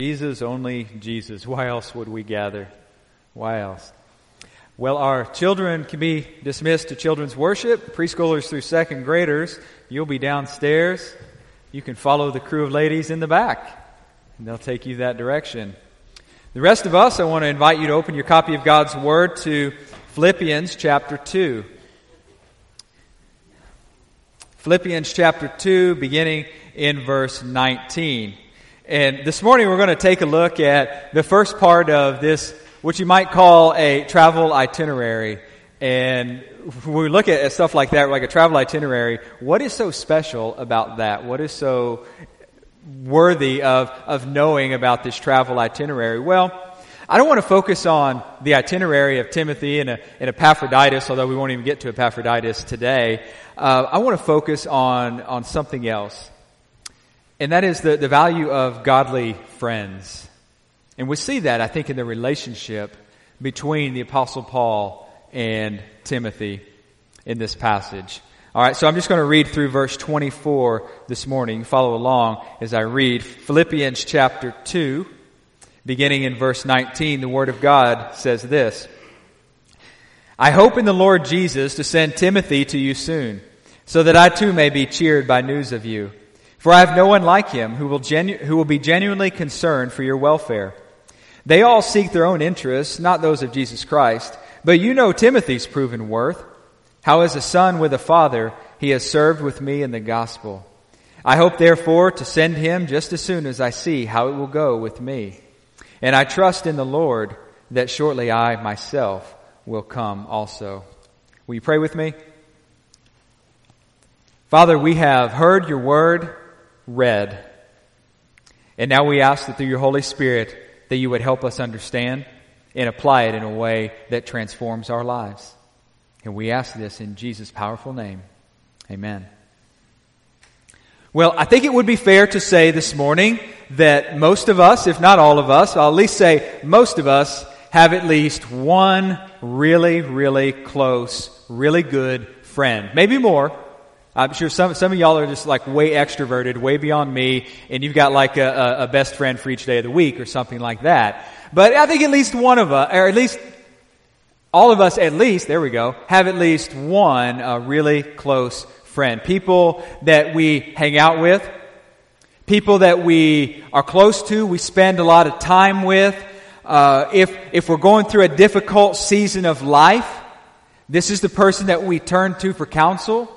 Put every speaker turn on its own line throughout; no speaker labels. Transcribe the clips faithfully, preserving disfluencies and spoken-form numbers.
Jesus, only Jesus. Why else would we gather? Why else? Well, our children can be dismissed to children's worship. Preschoolers through second graders, you'll be downstairs. You can follow the crew of ladies in the back, and they'll take you that direction. The rest of us, I want to invite you to open your copy of God's Word to Philippians chapter two. Philippians chapter two, beginning in verse nineteen. And this morning we're going to take a look at the first part of this, what you might call a travel itinerary. And when we look at stuff like that, like a travel itinerary, what is so special about that? What is so worthy of, of knowing about this travel itinerary? Well, I don't want to focus on the itinerary of Timothy and, a, and Epaphroditus, although we won't even get to Epaphroditus today. Uh, I want to focus on, on something else. And that is the, the value of godly friends. And we see that, I think, in the relationship between the Apostle Paul and Timothy in this passage. All right, so I'm just going to read through verse twenty-four this morning. Follow along as I read Philippians chapter two, beginning in verse nineteen. The Word of God says this: I hope in the Lord Jesus to send Timothy to you soon, so that I too may be cheered by news of you. For I have no one like him who will genu- who will be genuinely concerned for your welfare. They all seek their own interests, not those of Jesus Christ. But you know Timothy's proven worth, how as a son with a father he has served with me in the gospel. I hope therefore to send him just as soon as I see how it will go with me. And I trust in the Lord that shortly I myself will come also. Will you pray with me? Father, we have heard your word read. And now we ask that through your Holy Spirit that you would help us understand and apply it in a way that transforms our lives. And we ask this in Jesus' powerful name. Amen. Well, I think it would be fair to say this morning that most of us, if not all of us, I'll at least say most of us, have at least one really, really close, really good friend. Maybe more. I'm sure some some of y'all are just like way extroverted, way beyond me, and you've got like a, a best friend for each day of the week or something like that. But I think at least one of us, or at least all of us at least, there we go, have at least one uh, really close friend. People that we hang out with, people that we are close to, we spend a lot of time with. Uh, if if we're going through a difficult season of life, this is the person that we turn to for counsel.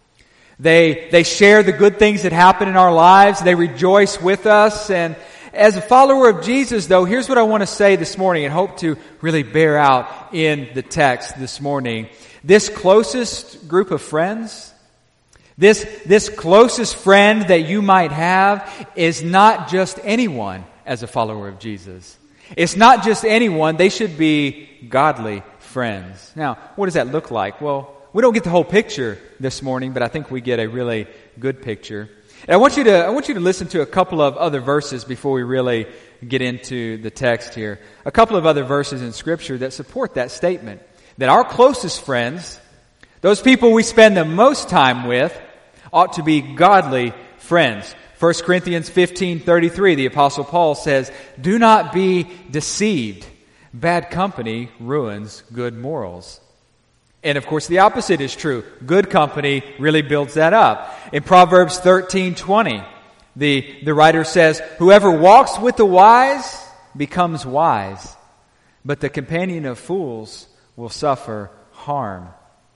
They they share the good things that happen in our lives. They rejoice with us. And as a follower of Jesus, though, here's what I want to say this morning and hope to really bear out in the text this morning. This closest group of friends, this, this closest friend that you might have is not just anyone as a follower of Jesus. It's not just anyone. They should be godly friends. Now, what does that look like? Well, we don't get the whole picture this morning, but I think we get a really good picture. And I want you to I want you to listen to a couple of other verses before we really get into the text here. A couple of other verses in Scripture that support that statement. That our closest friends, those people we spend the most time with, ought to be godly friends. First Corinthians fifteen thirty-three, the Apostle Paul says, "Do not be deceived. Bad company ruins good morals." And of course, the opposite is true. Good company really builds that up. In Proverbs thirteen twenty, the, the writer says, "Whoever walks with the wise becomes wise, but the companion of fools will suffer harm."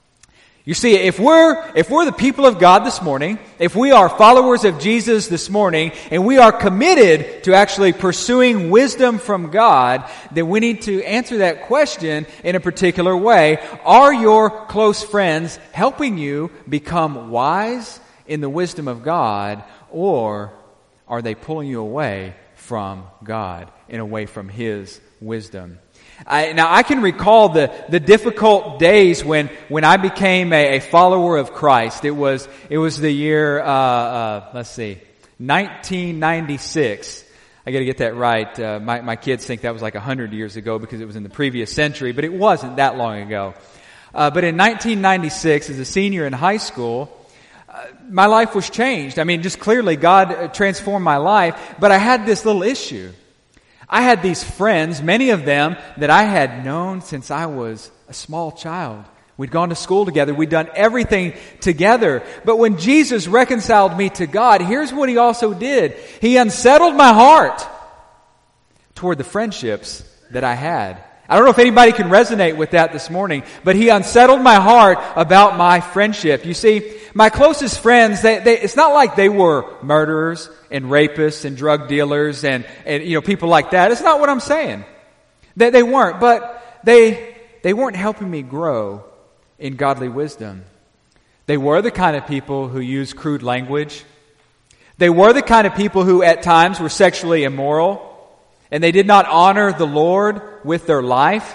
You see, if we're, if we're the people of God this morning, if we are followers of Jesus this morning, and we are committed to actually pursuing wisdom from God, then we need to answer that question in a particular way. Are your close friends helping you become wise in the wisdom of God, or are they pulling you away from God and away from His wisdom? I, now, I can recall the, the difficult days when, when I became a, a follower of Christ. It was it was the year, uh, uh, let's see, nineteen ninety-six. I got to get that right. Uh, my, my kids think that was like one hundred years ago because it was in the previous century, but it wasn't that long ago. Uh, but in nineteen ninety-six, as a senior in high school, uh, my life was changed. I mean, just clearly God transformed my life, but I had this little issue. I had these friends, many of them that I had known since I was a small child. We'd gone to school together. We'd done everything together. But when Jesus reconciled me to God, here's what He also did. He unsettled my heart toward the friendships that I had. I don't know if anybody can resonate with that this morning, but He unsettled my heart about my friendship. You see, my closest friends, they, they, it's not like they were murderers and rapists and drug dealers and, and you know people like that. It's not what I'm saying. They, they weren't, but they they weren't helping me grow in godly wisdom. They were the kind of people who used crude language. They were the kind of people who at times were sexually immoral, and they did not honor the Lord with their life.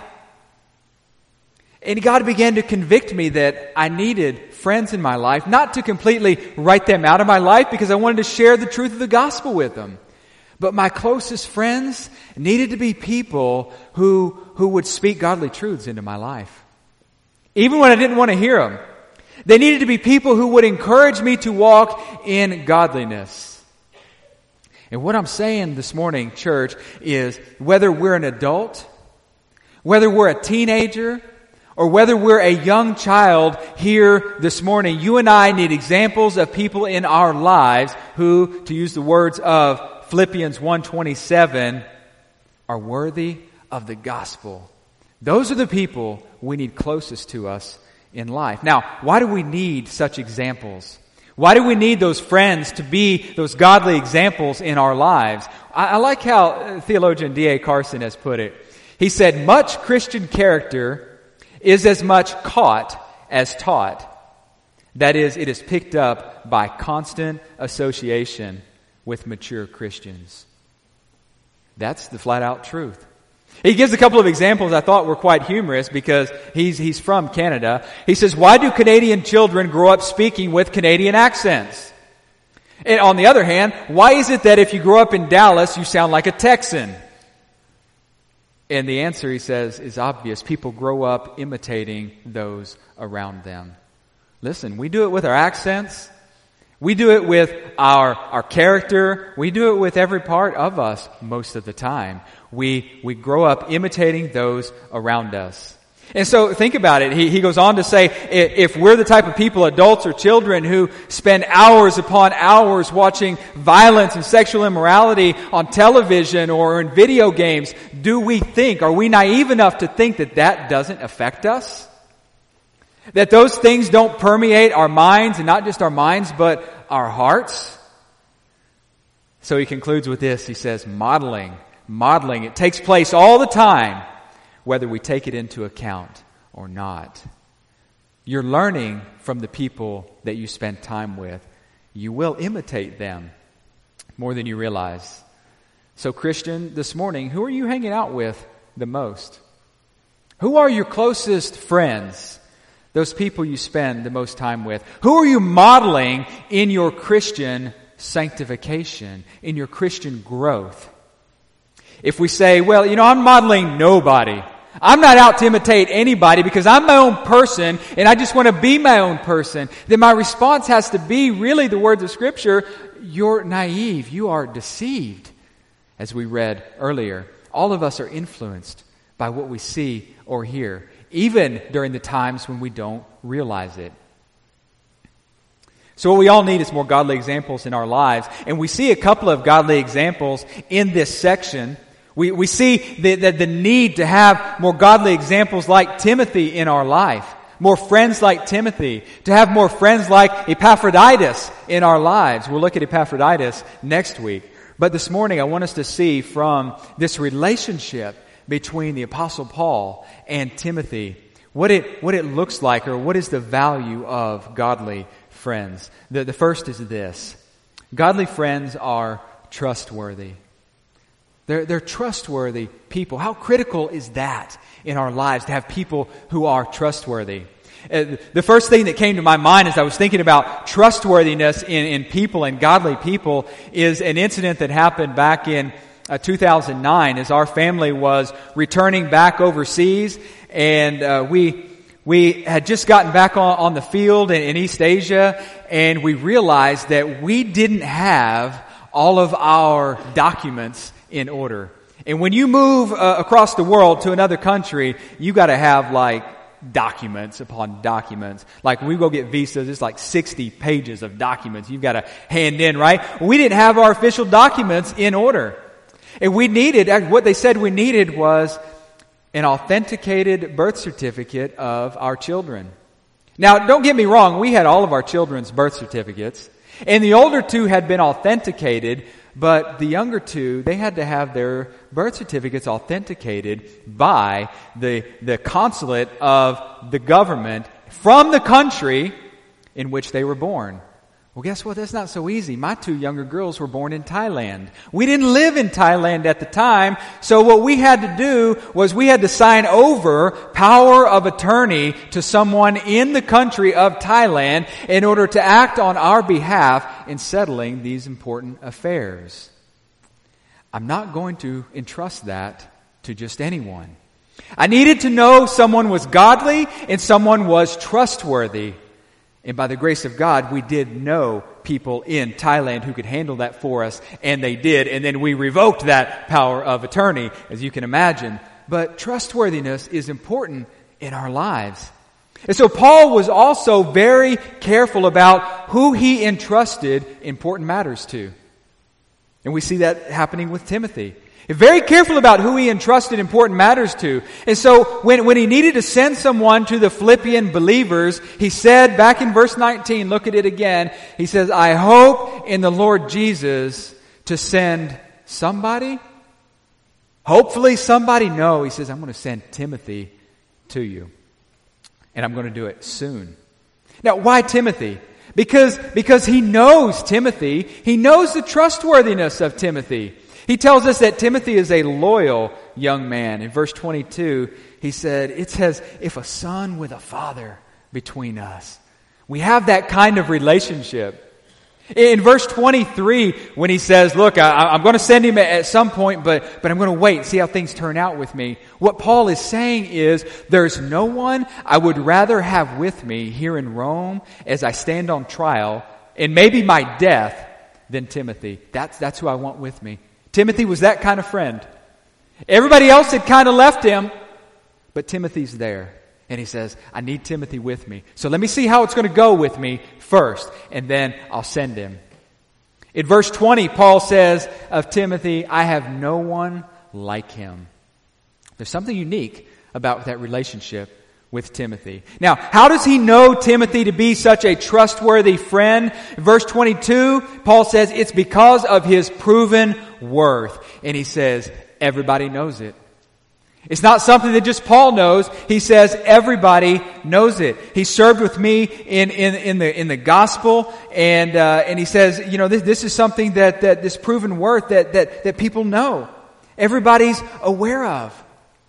And God began to convict me that I needed friends in my life, not to completely write them out of my life because I wanted to share the truth of the gospel with them. But my closest friends needed to be people who, who would speak godly truths into my life. Even when I didn't want to hear them. They needed to be people who would encourage me to walk in godliness. And what I'm saying this morning, church, is whether we're an adult, whether we're a teenager, or whether we're a young child here this morning, you and I need examples of people in our lives who, to use the words of Philippians one twenty-seven, are worthy of the gospel. Those are the people we need closest to us in life. Now, why do we need such examples? Why do we need those friends to be those godly examples in our lives? I, I like how theologian D A Carson has put it. He said, much Christian character is as much caught as taught. That is, it is picked up by constant association with mature Christians. That's the flat-out truth. He gives a couple of examples I thought were quite humorous because he's he's from Canada. He says, why do Canadian children grow up speaking with Canadian accents? And on the other hand, why is it that if you grow up in Dallas, you sound like a Texan? And the answer, he says, is obvious. People grow up imitating those around them. Listen, we do it with our accents. We do it with our, our character. We do it with every part of us most of the time. We, we grow up imitating those around us. And so think about it. He, he goes on to say, if we're the type of people, adults or children, who spend hours upon hours watching violence and sexual immorality on television or in video games, do we think, are we naive enough to think that that doesn't affect us? That those things don't permeate our minds, and not just our minds, but our hearts? So he concludes with this. He says, modeling, modeling, it takes place all the time, whether we take it into account or not. You're learning from the people that you spend time with. You will imitate them more than you realize. So Christian, this morning, who are you hanging out with the most? Who are your closest friends? Those people you spend the most time with. Who are you modeling in your Christian sanctification, in your Christian growth? If we say, well, you know, I'm modeling nobody. I'm not out to imitate anybody because I'm my own person and I just want to be my own person, then my response has to be really the words of Scripture. You're naive. You are deceived. As we read earlier, all of us are influenced by what we see or hear, even during the times when we don't realize it. So what we all need is more godly examples in our lives. And we see a couple of godly examples in this section. We we see the, the, the need to have more godly examples like Timothy in our life. More friends like Timothy. To have more friends like Epaphroditus in our lives. We'll look at Epaphroditus next week. But this morning I want us to see from this relationship between the Apostle Paul and Timothy, what it what it looks like, or what is the value of godly friends. The, the first is this. Godly friends are trustworthy. They're, they're trustworthy people. How critical is that in our lives, to have people who are trustworthy? Uh, the first thing that came to my mind as I was thinking about trustworthiness in, in people and godly people is an incident that happened back in Uh, two thousand nine, as our family was returning back overseas, and uh, we we had just gotten back on, on the field in, in East Asia, and we realized that we didn't have all of our documents in order. And when you move uh, across the world to another country, you got to have like documents upon documents. Like when we go get visas, it's like sixty pages of documents you've got to hand in, right? We didn't have our official documents in order. And we needed, what they said we needed was an authenticated birth certificate of our children. Now, don't get me wrong, we had all of our children's birth certificates. And the older two had been authenticated, but the younger two, they had to have their birth certificates authenticated by the, the consulate of the government from the country in which they were born. Well, guess what? That's not so easy. My two younger girls were born in Thailand. We didn't live in Thailand at the time, so what we had to do was we had to sign over power of attorney to someone in the country of Thailand in order to act on our behalf in settling these important affairs. I'm not going to entrust that to just anyone. I needed to know someone was godly and someone was trustworthy. And by the grace of God, we did know people in Thailand who could handle that for us, and they did. And then we revoked that power of attorney, as you can imagine. But trustworthiness is important in our lives. And so Paul was also very careful about who he entrusted important matters to. And we see that happening with Timothy. Very careful about who he entrusted important matters to. And so when, when he needed to send someone to the Philippian believers, he said back in verse nineteen, look at it again, he says, I hope in the Lord Jesus to send somebody. Hopefully somebody. No, he says, I'm going to send Timothy to you. And I'm going to do it soon. Now, why Timothy? Because, because he knows Timothy. He knows the trustworthiness of Timothy. He tells us that Timothy is a loyal young man. In verse twenty-two, he said, it's as if a son with a father between us. We have that kind of relationship. In verse twenty-three, when he says, look, I, I'm going to send him at some point, but, but I'm going to wait and see how things turn out with me. What Paul is saying is, there's no one I would rather have with me here in Rome as I stand on trial, and maybe my death, than Timothy. That's, that's who I want with me. Timothy was that kind of friend. Everybody else had kind of left him, but Timothy's there. And he says, I need Timothy with me. So let me see how it's going to go with me first, and then I'll send him. In verse twenty, Paul says of Timothy, I have no one like him. There's something unique about that relationship with Timothy. Now, how does he know Timothy to be such a trustworthy friend? In verse twenty-two, Paul says it's because of his proven worth. And he says, everybody knows it. It's not something that just Paul knows. He says everybody knows it. He served with me in, in, in the in the gospel, and uh, and he says, you know, this, this is something that, that this proven worth that, that that people know. Everybody's aware of.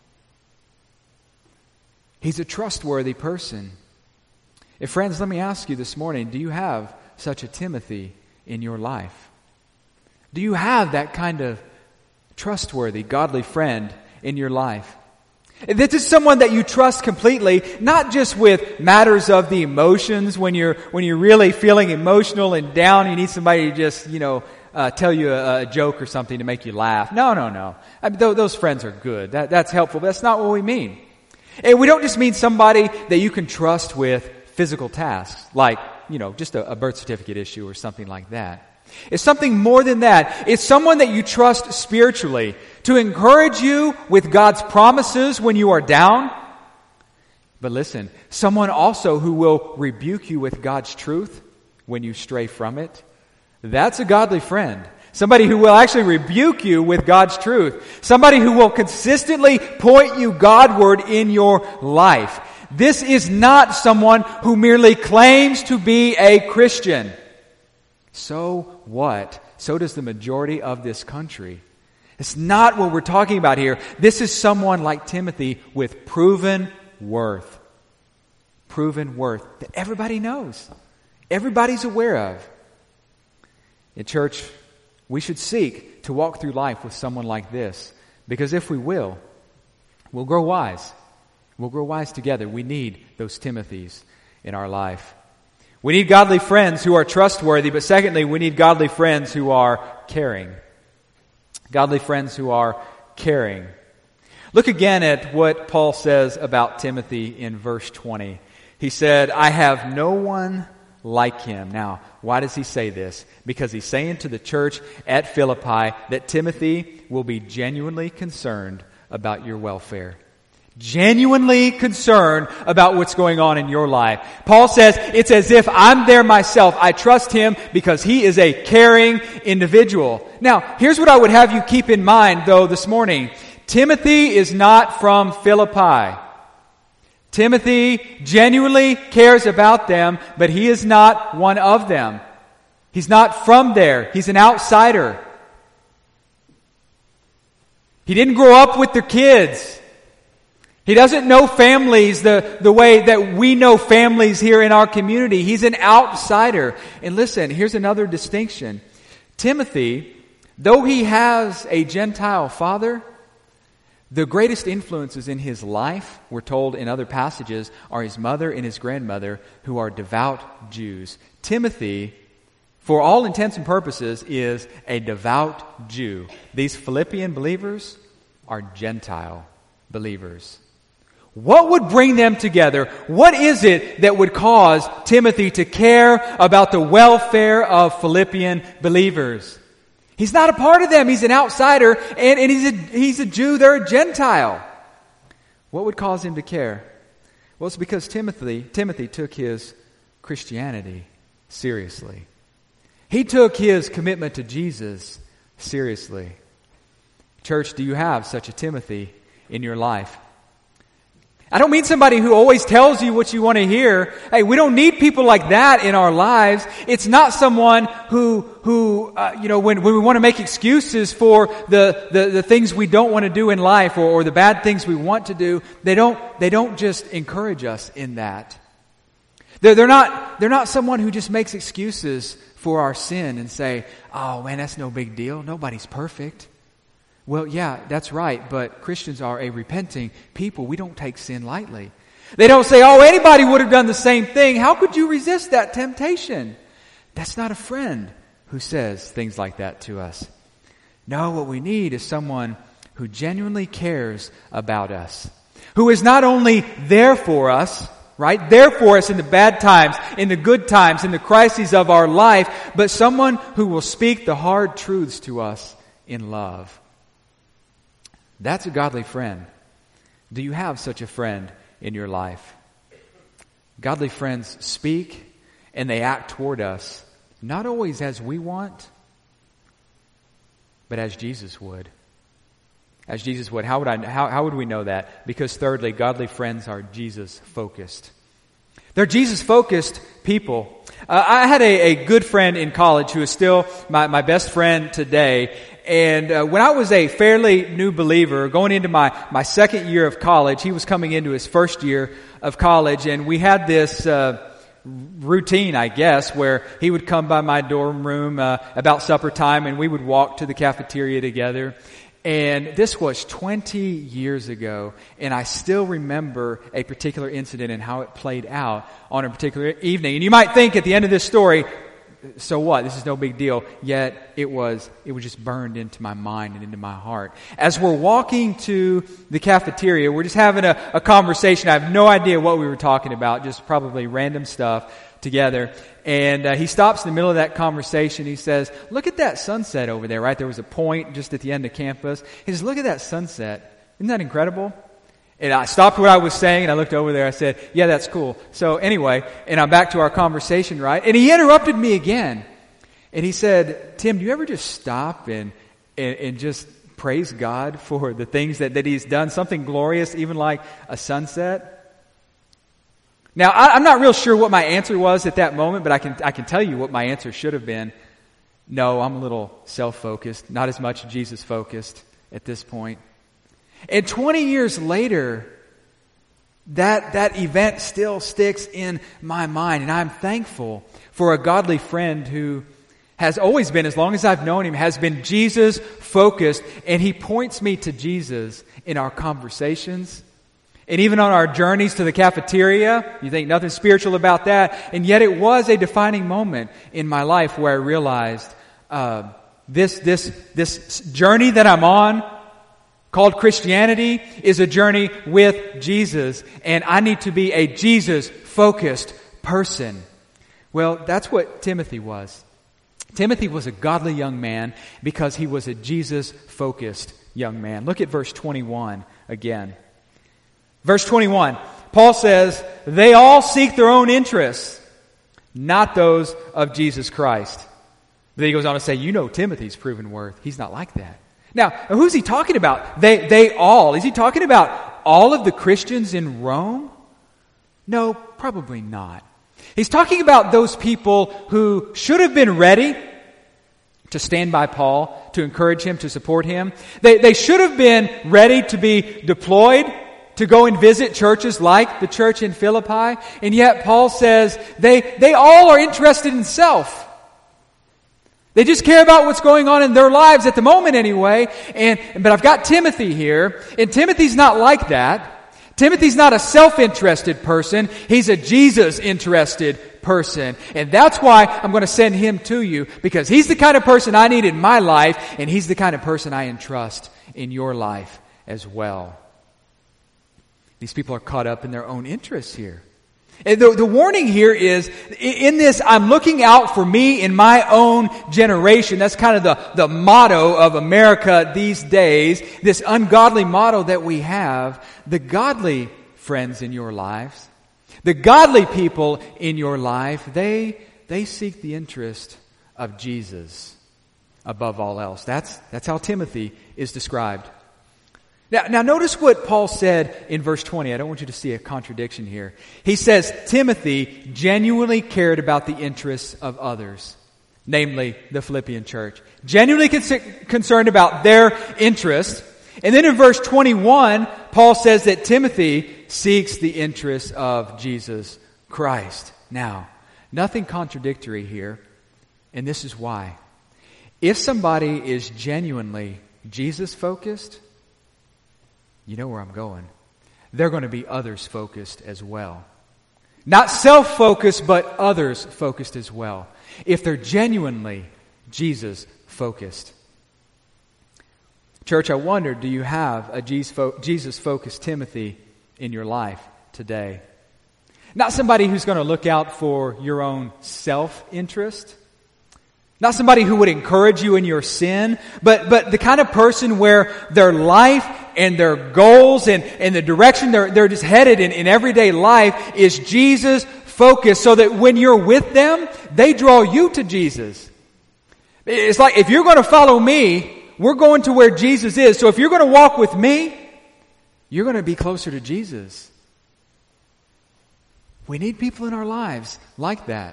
He's a trustworthy person. And friends, let me ask you this morning, do you have such a Timothy in your life? Do you have that kind of trustworthy, godly friend in your life? This is someone that you trust completely, not just with matters of the emotions. When you're when you're really feeling emotional and down, you need somebody to just, you know, uh, tell you a, a joke or something to make you laugh. No, no, no. I mean, th- those friends are good. That, that's helpful, but that's not what we mean. And we don't just mean somebody that you can trust with physical tasks, like, you know, just a, a birth certificate issue or something like that. It's something more than that. It's someone that you trust spiritually to encourage you with God's promises when you are down. But listen, someone also who will rebuke you with God's truth when you stray from it. That's a godly friend. Somebody who will actually rebuke you with God's truth. Somebody who will consistently point you Godward in your life. This is not someone who merely claims to be a Christian. So what? So does the majority of this country. It's not what we're talking about here. This is someone like Timothy with proven worth. Proven worth that everybody knows. Everybody's aware of. In church, we should seek to walk through life with someone like this. Because if we will, we'll grow wise. We'll grow wise together. We need those Timothys in our life. We need godly friends who are trustworthy, but secondly, we need godly friends who are caring. Godly friends who are caring. Look again at what Paul says about Timothy in verse twenty. He said, I have no one like him. Now, why does he say this? Because he's saying to the church at Philippi that Timothy will be genuinely concerned about your welfare. Genuinely concerned about what's going on in your life. Paul says, it's as if I'm there myself. I trust him because he is a caring individual. Now, here's what I would have you keep in mind, though, this morning. Timothy is not from Philippi. Timothy genuinely cares about them, but he is not one of them. He's not from there. He's an outsider. He didn't grow up with their kids. He doesn't know families the, the way that we know families here in our community. He's an outsider. And listen, here's another distinction. Timothy, though he has a Gentile father, the greatest influences in his life, we're told in other passages, are his mother and his grandmother, who are devout Jews. Timothy, for all intents and purposes, is a devout Jew. These Philippian believers are Gentile believers. What would bring them together? What is it that would cause Timothy to care about the welfare of Philippian believers? He's not a part of them. He's an outsider, and, and he's a, he's a Jew. They're a Gentile. What would cause him to care? Well, it's because Timothy, Timothy took his Christianity seriously. He took his commitment to Jesus seriously. Church, do you have such a Timothy in your life? I don't mean somebody who always tells you what you want to hear. Hey, we don't need people like that in our lives. It's not someone who, who uh, you know, when, when we want to make excuses for the, the, the things we don't want to do in life or, or the bad things we want to do, they don't, they don't just encourage us in that. They're, they're not, they're not someone who just makes excuses for our sin and say, oh man, that's no big deal. Nobody's perfect. Well, yeah, that's right, but Christians are a repenting people. We don't take sin lightly. They don't say, oh, anybody would have done the same thing. How could you resist that temptation? That's not a friend who says things like that to us. No, what we need is someone who genuinely cares about us, who is not only there for us, right, there for us in the bad times, in the good times, in the crises of our life, but someone who will speak the hard truths to us in love. That's a godly friend. Do you have such a friend in your life? Godly friends speak and they act toward us, not always as we want, but as Jesus would. As Jesus would. How would I? How, how would we know that? Because thirdly, godly friends are Jesus-focused. They're Jesus-focused people. Uh, I had a, a good friend in college who is still my, my best friend today. And uh, when I was a fairly new believer, going into my, my second year of college, he was coming into his first year of college, and we had this uh, routine, I guess, where he would come by my dorm room uh, about supper time, and we would walk to the cafeteria together. And this was twenty years ago, and I still remember a particular incident and how it played out on a particular evening. And you might think at the end of this story, so what? This is no big deal. Yet it was, it was just burned into my mind and into my heart. As we're walking to the cafeteria, we're just having a, a conversation. I have no idea what we were talking about, just probably random stuff together. And uh, he stops in the middle of that conversation. He says, look at that sunset over there, right? There was a point just at the end of campus. He says, look at that sunset. Isn't that incredible? And I stopped what I was saying, and I looked over there. I said, yeah, that's cool. So anyway, and I'm back to our conversation, right? And he interrupted me again. And he said, Tim, do you ever just stop and, and, and just praise God for the things that, that He's done? Something glorious, even like a sunset? Now, I, I'm not real sure what my answer was at that moment, but I can I can tell you what my answer should have been. No, I'm a little self-focused, not as much Jesus-focused at this point. And twenty years later, that that event still sticks in my mind. And I'm thankful for a godly friend who has always been, as long as I've known him, has been Jesus-focused. And he points me to Jesus in our conversations. And even on our journeys to the cafeteria. You think nothing spiritual about that. And yet it was a defining moment in my life where I realized uh, this, this, this journey that I'm on, called Christianity is a journey with Jesus, and I need to be a Jesus-focused person. Well, that's what Timothy was. Timothy was a godly young man because he was a Jesus-focused young man. Look at verse twenty-one again. Verse twenty-one, Paul says, they all seek their own interests, not those of Jesus Christ. Then he goes on to say, you know Timothy's proven worth. He's not like that. Now, who's he talking about? They, they all. Is he talking about all of the Christians in Rome? No, probably not. He's talking about those people who should have been ready to stand by Paul, to encourage him, to support him. They, they should have been ready to be deployed, to go and visit churches like the church in Philippi. And yet Paul says they, they all are interested in self. They just care about what's going on in their lives at the moment anyway. And but I've got Timothy here, and Timothy's not like that. Timothy's not a self-interested person. He's a Jesus-interested person. And that's why I'm going to send him to you, because he's the kind of person I need in my life, and he's the kind of person I entrust in your life as well. These people are caught up in their own interests here. And the, the warning here is, in this, I'm looking out for me in my own generation. That's kind of the, the motto of America these days, this ungodly motto that we have. The godly friends in your lives, the godly people in your life, they, they seek the interest of Jesus above all else. That's, that's how Timothy is described. Now, now notice what Paul said in verse twenty. I don't want you to see a contradiction here. He says Timothy genuinely cared about the interests of others, namely the Philippian church. Genuinely con- concerned about their interests. And then in verse twenty-one, Paul says that Timothy seeks the interests of Jesus Christ. Now, nothing contradictory here, and this is why. If somebody is genuinely Jesus-focused, you know where I'm going. They're going to be others-focused as well. Not self-focused, but others-focused as well. If they're genuinely Jesus-focused. Church, I wonder, do you have a Jesus-focused Timothy in your life today? Not somebody who's going to look out for your own self-interest. Not somebody who would encourage you in your sin, but, but the kind of person where their life and their goals and, and the direction they're, they're just headed in, in everyday life is Jesus focused, so that when you're with them, they draw you to Jesus. It's like, if you're going to follow me, we're going to where Jesus is. So if you're going to walk with me, you're going to be closer to Jesus. We need people in our lives like that.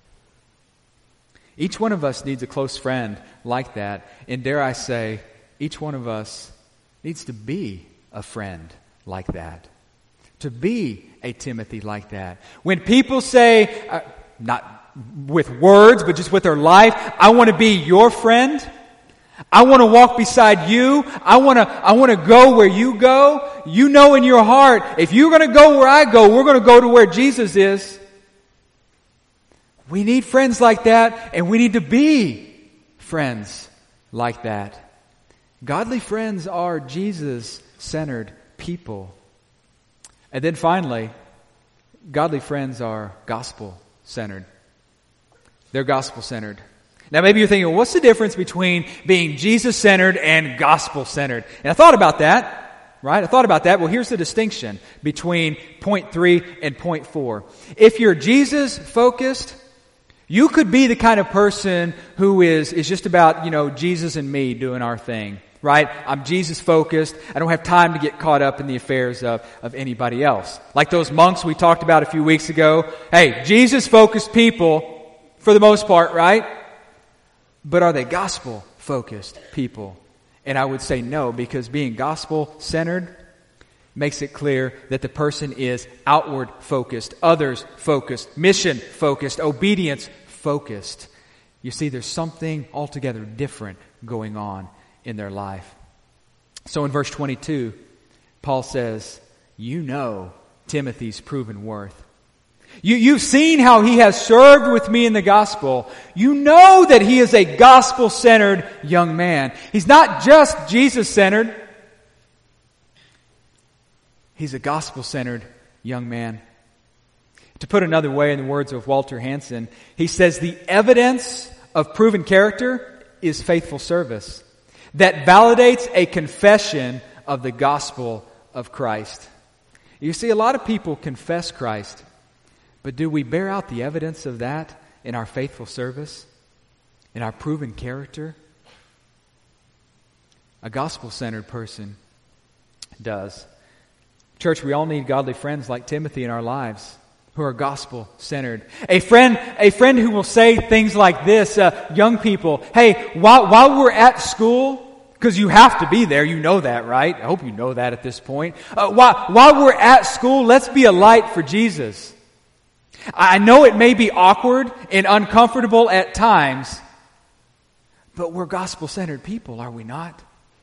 Each one of us needs a close friend like that. And dare I say, each one of us needs to be a friend like that. To be a Timothy like that. When people say, uh, not with words, but just with their life, I want to be your friend. I want to walk beside you. I want to, I want to go where you go. You know in your heart, if you're going to go where I go, we're going to go to where Jesus is. We need friends like that, and we need to be friends like that. Godly friends are Jesus-centered people. And then finally, godly friends are gospel-centered. They're gospel-centered. Now maybe you're thinking, well, what's the difference between being Jesus-centered and gospel-centered? And I thought about that, right? I thought about that. Well, here's the distinction between point three and point four. If you're Jesus-focused, you could be the kind of person who is, is just about, you know, Jesus and me doing our thing, right? I'm Jesus-focused. I don't have time to get caught up in the affairs of, of anybody else. Like those monks we talked about a few weeks ago. Hey, Jesus-focused people for the most part, right? But are they gospel-focused people? And I would say no, because being gospel-centered makes it clear that the person is outward-focused, others-focused, mission-focused, obedience-focused. You see, there's something altogether different going on in their life. So in verse twenty-two, Paul says, you know Timothy's proven worth. You, you've seen how he has served with me in the gospel. You know that he is a gospel-centered young man. He's not just Jesus-centered. He's a gospel-centered young man. To put another way, in the words of Walter Hansen, he says the evidence of proven character is faithful service that validates a confession of the gospel of Christ. You see, a lot of people confess Christ, but do we bear out the evidence of that in our faithful service, in our proven character? A gospel-centered person does. Church, we all need godly friends like Timothy in our lives who are gospel-centered. A friend, a friend who will say things like this, uh, young people, hey, while, while we're at school, because you have to be there, you know that, right? I hope you know that at this point. Uh, while, while we're at school, let's be a light for Jesus. I know it may be awkward and uncomfortable at times, but we're gospel-centered people, are we not?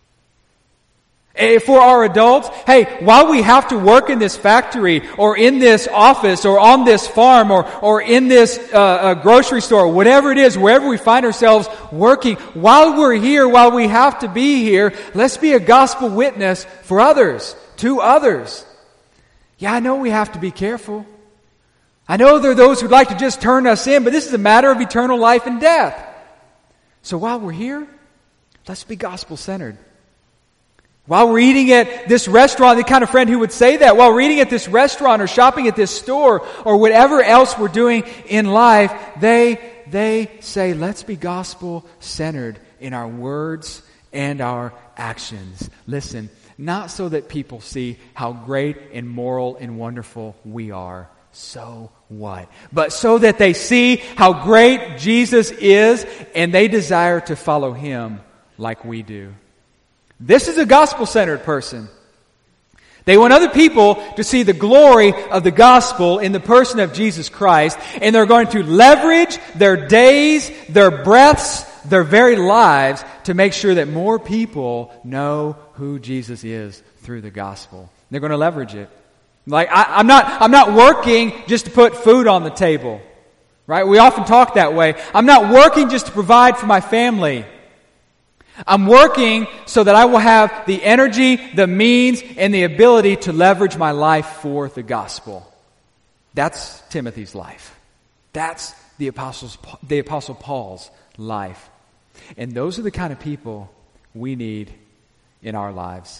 For our adults, hey, while we have to work in this factory or in this office or on this farm or, or in this uh, uh, grocery store, whatever it is, wherever we find ourselves working, while we're here, while we have to be here, let's be a gospel witness for others, to others. Yeah, I know we have to be careful. I know there are those who'd like to just turn us in, but this is a matter of eternal life and death. So while we're here, let's be gospel-centered. While we're eating at this restaurant, the kind of friend who would say that, while we're eating at this restaurant or shopping at this store or whatever else we're doing in life, they, they say, let's be gospel-centered in our words and our actions. Listen, not so that people see how great and moral and wonderful we are. So what? But so that they see how great Jesus is and they desire to follow Him like we do. This is a gospel-centered person. They want other people to see the glory of the gospel in the person of Jesus Christ, and they're going to leverage their days, their breaths, their very lives to make sure that more people know who Jesus is through the gospel. They're going to leverage it. Like, I, I'm not, I'm not working just to put food on the table, right? We often talk that way. I'm not working just to provide for my family. I'm working so that I will have the energy, the means, and the ability to leverage my life for the gospel. That's Timothy's life. That's the apostles, the Apostle Paul's life. And those are the kind of people we need in our lives.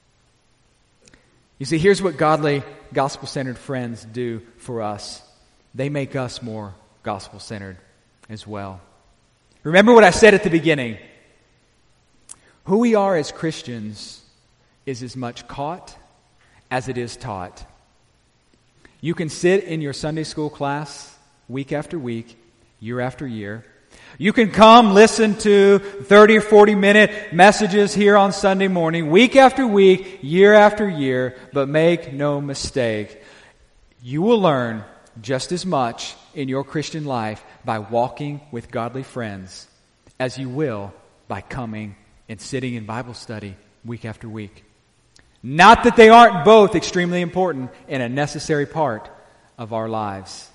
You see, here's what godly, gospel-centered friends do for us. They make us more gospel-centered as well. Remember what I said at the beginning. Who we are as Christians is as much caught as it is taught. You can sit in your Sunday school class week after week, year after year. You can come listen to thirty or forty minute messages here on Sunday morning, week after week, year after year, but make no mistake, you will learn just as much in your Christian life by walking with godly friends as you will by coming and sitting in Bible study week after week. Not that they aren't both extremely important and a necessary part of our lives.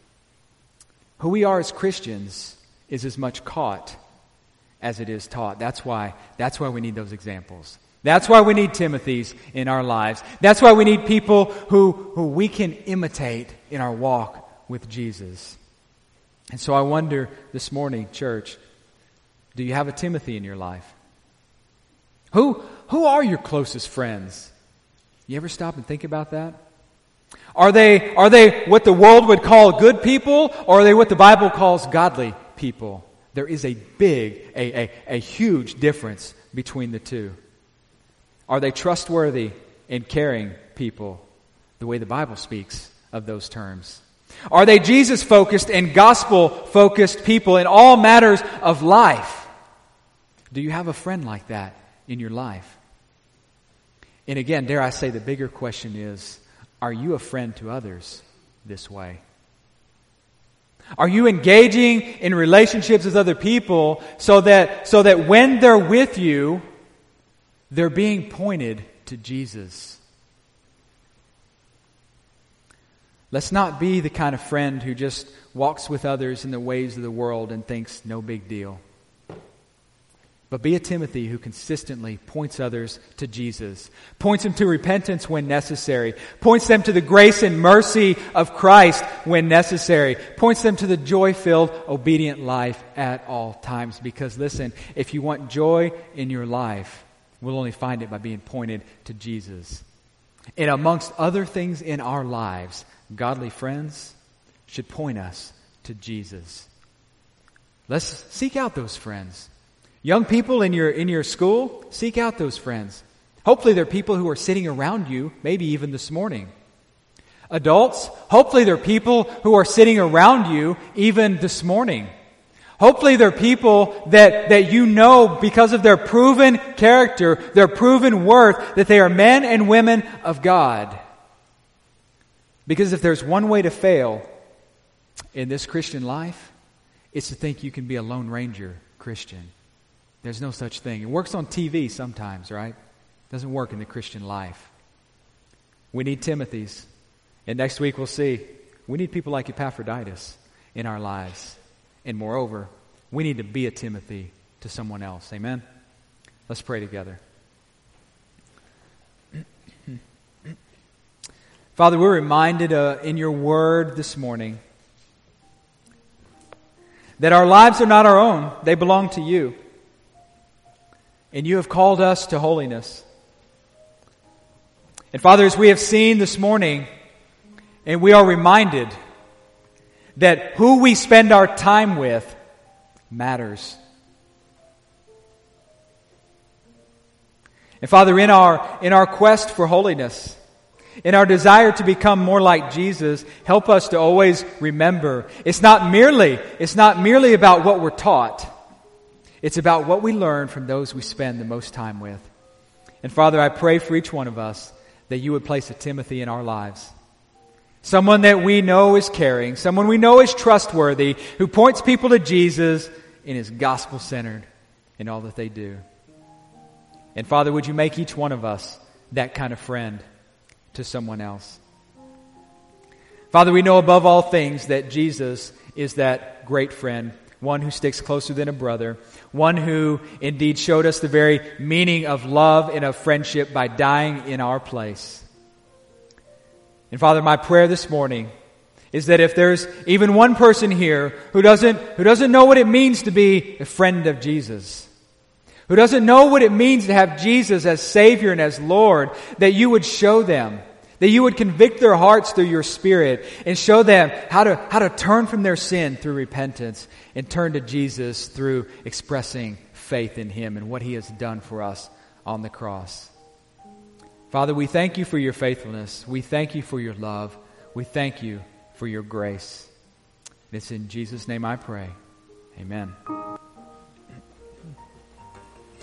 Who we are as Christians is as much caught as it is taught. That's why, that's why we need those examples. That's why we need Timothy's in our lives. That's why we need people who, who we can imitate in our walk with Jesus. And so I wonder this morning, church, do you have a Timothy in your life? Who, who are your closest friends? You ever stop and think about that? Are they, are they what the world would call good people, or are they what the Bible calls godly people? There is a big, a, a, a huge difference between the two. Are they trustworthy and caring people, the way the Bible speaks of those terms? Are they Jesus-focused and gospel-focused people in all matters of life? Do you have a friend like that in your life? And again, dare I say, the bigger question is, are you a friend to others this way? Are you engaging in relationships with other people so that, so that when they're with you, they're being pointed to Jesus? Let's not be the kind of friend who just walks with others in the ways of the world and thinks no big deal. But be a Timothy who consistently points others to Jesus, points them to repentance when necessary, points them to the grace and mercy of Christ when necessary, points them to the joy-filled, obedient life at all times. Because listen, if you want joy in your life, we'll only find it by being pointed to Jesus. And amongst other things in our lives, godly friends should point us to Jesus. Let's seek out those friends. Young people in your in your school, seek out those friends. Hopefully they're people who are sitting around you, maybe even this morning. Adults, hopefully they're people who are sitting around you even this morning. Hopefully they're people that, that you know because of their proven character, their proven worth, that they are men and women of God. Because if there's one way to fail in this Christian life, it's to think you can be a Lone Ranger Christian. There's no such thing. It works on T V sometimes, right? It doesn't work in the Christian life. We need Timothys. And next week we'll see. We need people like Epaphroditus in our lives. And moreover, we need to be a Timothy to someone else. Amen? Let's pray together. Father, we're reminded uh, in your word this morning that our lives are not our own. They belong to you. And you have called us to holiness. And Father, as we have seen this morning, and we are reminded that who we spend our time with matters. And Father, in our, in our quest for holiness, in our desire to become more like Jesus, help us to always remember, it's not merely, it's not merely about what we're taught. It's about what we learn from those we spend the most time with. And Father, I pray for each one of us that you would place a Timothy in our lives. Someone that we know is caring, someone we know is trustworthy, who points people to Jesus and is gospel-centered in all that they do. And Father, would you make each one of us that kind of friend to someone else? Father, we know above all things that Jesus is that great friend, one who sticks closer than a brother, one who indeed showed us the very meaning of love and of friendship by dying in our place. And Father, my prayer this morning is that if there's even one person here who doesn't, who doesn't know what it means to be a friend of Jesus, who doesn't know what it means to have Jesus as Savior and as Lord, that you would show them, that you would convict their hearts through your Spirit and show them how to, how to turn from their sin through repentance and turn to Jesus through expressing faith in Him and what He has done for us on the cross. Father, we thank you for your faithfulness. We thank you for your love. We thank you for your grace. And it's in Jesus' name I pray. Amen.